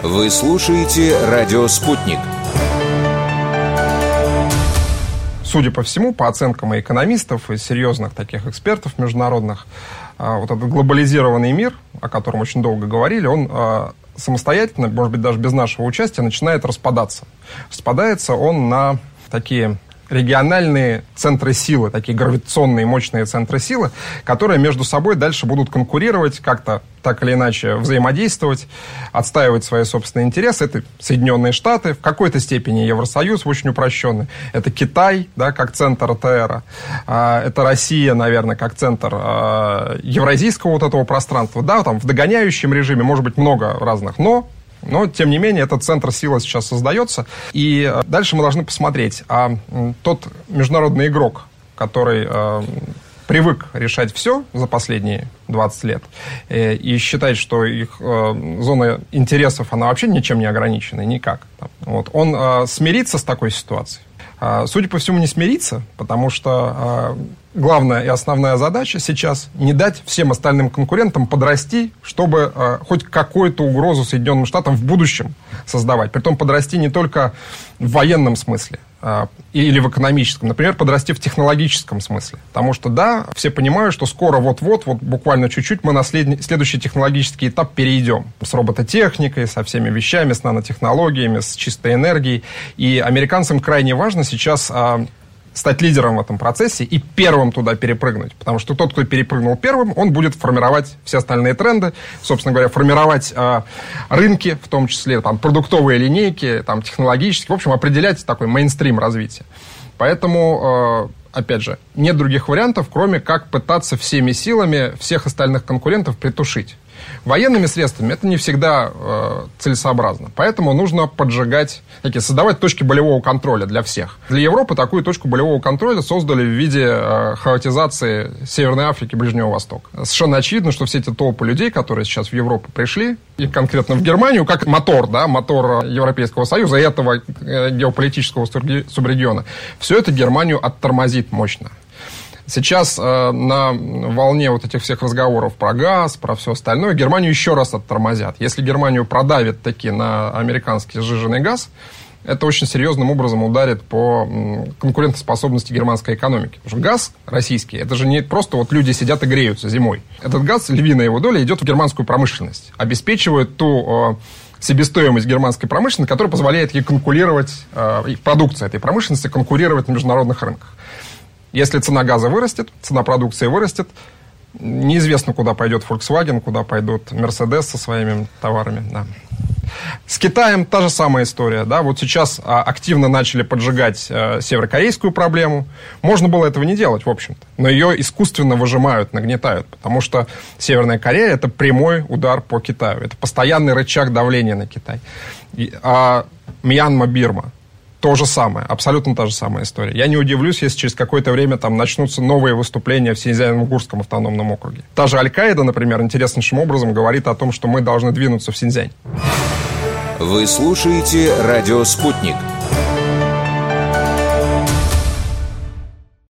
Вы слушаете «Радио Спутник». Судя по всему, по оценкам и экономистов, и серьезных таких экспертов международных, вот этот глобализированный мир, о котором очень долго говорили, он самостоятельно, может быть, даже без нашего участия, начинает распадаться. Распадается он на такие региональные центры силы, такие гравитационные мощные центры силы, которые между собой дальше будут конкурировать, как-то так или иначе взаимодействовать, отстаивать свои собственные интересы. Это Соединенные Штаты, в какой-то степени Евросоюз, очень упрощенный. Это Китай, да, как центр АТР. Это Россия, наверное, как центр евразийского вот этого пространства. Да, там в догоняющем режиме может быть много разных «но», тем не менее, этот центр силы сейчас создается. И дальше мы должны посмотреть, а тот международный игрок, который привык решать все за последние 20 лет и считать, что их зона интересов, она вообще ничем не ограничена, никак. Вот, он смирится с такой ситуацией? Судя по всему, не смирится, потому что главная и основная задача сейчас не дать всем остальным конкурентам подрасти, чтобы хоть какую-то угрозу Соединенным Штатам в будущем создавать. Притом подрасти не только в военном смысле или в экономическом, например, подрасти в технологическом смысле. Потому что, да, все понимают, что скоро вот буквально чуть-чуть мы на следующий технологический этап перейдем. С робототехникой, со всеми вещами, с нанотехнологиями, с чистой энергией. И американцам крайне важно сейчас стать лидером в этом процессе и первым туда перепрыгнуть. Потому что тот, кто перепрыгнул первым, он будет формировать все остальные тренды, собственно говоря, формировать рынки, в том числе там, продуктовые линейки, там, технологические, в общем, определять такой мейнстрим развития. Поэтому, опять же, нет других вариантов, кроме как пытаться всеми силами всех остальных конкурентов притушить. Военными средствами это не всегда целесообразно. Поэтому нужно поджигать, создавать точки болевого контроля для всех. Для Европы такую точку болевого контроля создали в виде хаотизации Северной Африки и Ближнего Востока. Совершенно очевидно, что все эти толпы людей, которые сейчас в Европу пришли, и конкретно в Германию, как мотор Европейского Союза и этого геополитического субрегиона, все это Германию оттормозит мощно. Сейчас на волне вот этих всех разговоров про газ, про все остальное, Германию еще раз оттормозят. Если Германию продавят таки на американский сжиженный газ, это очень серьезным образом ударит по конкурентоспособности германской экономики. Потому что газ российский, это же не просто вот люди сидят и греются зимой. Этот газ, львиная его доля, идет в германскую промышленность, обеспечивает ту себестоимость германской промышленности, которая позволяет ей конкурировать, продукция этой промышленности конкурировать на международных рынках. Если цена газа вырастет, цена продукции вырастет, неизвестно, куда пойдет Volkswagen, куда пойдут Mercedes со своими товарами. Да. С Китаем та же самая история. Да? Вот сейчас активно начали поджигать северокорейскую проблему. Можно было этого не делать, в общем-то. Но ее искусственно выжимают, нагнетают. Потому что Северная Корея – это прямой удар по Китаю. Это постоянный рычаг давления на Китай. Мьянма, Бирма. То же самое, абсолютно та же самая история. Я не удивлюсь, если через какое-то время там начнутся новые выступления в Синьцзянь-Уйгурском автономном округе. Та же Аль-Каида, например, интереснейшим образом говорит о том, что мы должны двинуться в Синьцзянь. Вы слушаете «Радио Спутник».